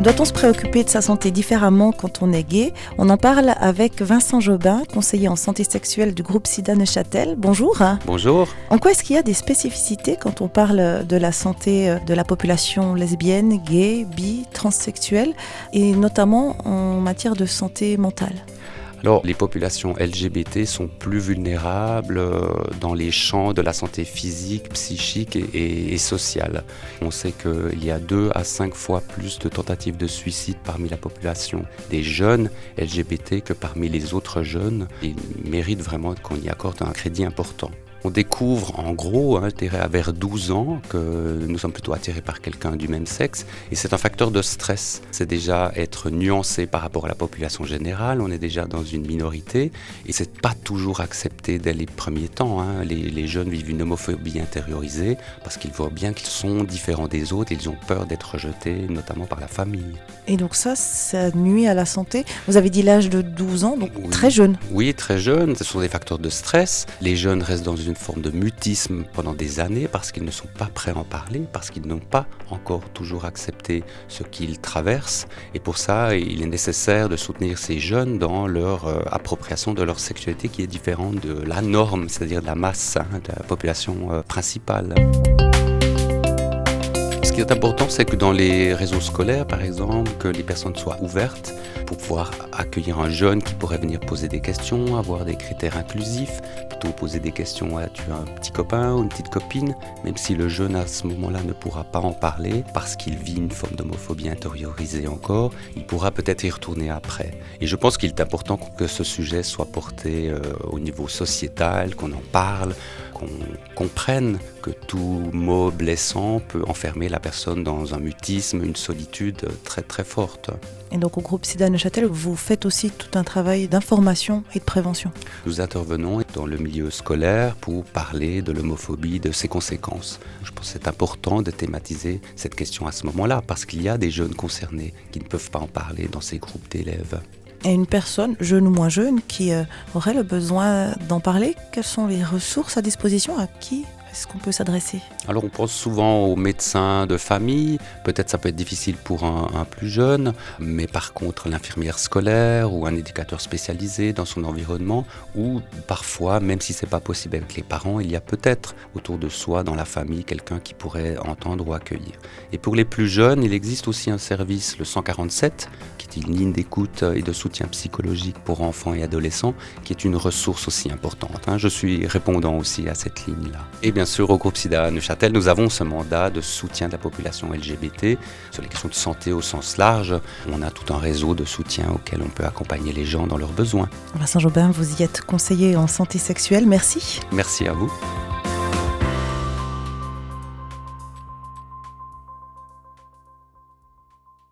Doit-on se préoccuper de sa santé différemment quand on est gay? On en parle avec Vincent Jobin, conseiller en santé sexuelle du groupe SIDA Neuchâtel. Bonjour. Bonjour. En quoi est-ce qu'il y a des spécificités quand on parle de la santé de la population lesbienne, gay, bi, transsexuelle, et notamment en matière de santé mentale? Alors, les populations LGBT sont plus vulnérables dans les champs de la santé physique, psychique et sociale. On sait qu'il y a 2 à 5 fois plus de tentatives de suicide parmi la population des jeunes LGBT que parmi les autres jeunes. Ils méritent vraiment qu'on y accorde un crédit important. On découvre en gros, vers 12 ans, que nous sommes plutôt attirés par quelqu'un du même sexe. Et c'est un facteur de stress. C'est déjà être nuancé par rapport à la population générale. On est déjà dans une minorité. Et c'est pas toujours accepté dès les premiers temps. Les jeunes vivent une homophobie intériorisée parce qu'ils voient bien qu'ils sont différents des autres. Ils ont peur d'être rejetés, notamment par la famille. Et donc ça nuit à la santé. Vous avez dit l'âge de 12 ans, donc Oui. Très jeune. Oui, très jeune. Ce sont des facteurs de stress. Les jeunes restent dans une forme de mutisme pendant des années parce qu'ils ne sont pas prêts à en parler, parce qu'ils n'ont pas encore toujours accepté ce qu'ils traversent. Et pour ça, il est nécessaire de soutenir ces jeunes dans leur appropriation de leur sexualité qui est différente de la norme, c'est-à-dire de la masse, de la population principale. Ce qui est important, c'est que dans les réseaux scolaires, par exemple, que les personnes soient ouvertes pour pouvoir accueillir un jeune qui pourrait venir poser des questions, avoir des critères inclusifs, plutôt poser des questions, tu as un petit copain ou une petite copine, même si le jeune à ce moment-là ne pourra pas en parler parce qu'il vit une forme d'homophobie intériorisée encore, il pourra peut-être y retourner après. Et je pense qu'il est important que ce sujet soit porté au niveau sociétal, qu'on en parle, qu'on comprenne que tout mot blessant peut enfermer la personne dans un mutisme, une solitude très très forte. Et donc au groupe SIDA Neuchâtel, vous faites aussi tout un travail d'information et de prévention. Nous intervenons dans le milieu scolaire pour parler de l'homophobie, de ses conséquences. Je pense que c'est important de thématiser cette question à ce moment-là parce qu'il y a des jeunes concernés qui ne peuvent pas en parler dans ces groupes d'élèves. Et une personne, jeune ou moins jeune, qui aurait le besoin d'en parler, quelles sont les ressources à disposition? À qui est-ce qu'on peut s'adresser? Alors on pense souvent aux médecins de famille, peut-être ça peut être difficile pour un plus jeune, mais par contre l'infirmière scolaire ou un éducateur spécialisé dans son environnement, ou parfois, même si c'est pas possible avec les parents, il y a peut-être autour de soi, dans la famille, quelqu'un qui pourrait entendre ou accueillir. Et pour les plus jeunes, il existe aussi un service, le 147, qui est une ligne d'écoute et de soutien psychologique pour enfants et adolescents, qui est une ressource aussi importante. Je suis répondant aussi à cette ligne-là. Et bien sûr, au groupe SIDA Neuchâtel, nous avons ce mandat de soutien de la population LGBT sur les questions de santé au sens large. On a tout un réseau de soutien auquel on peut accompagner les gens dans leurs besoins. Vincent Jobin, vous y êtes conseiller en santé sexuelle. Merci. Merci à vous.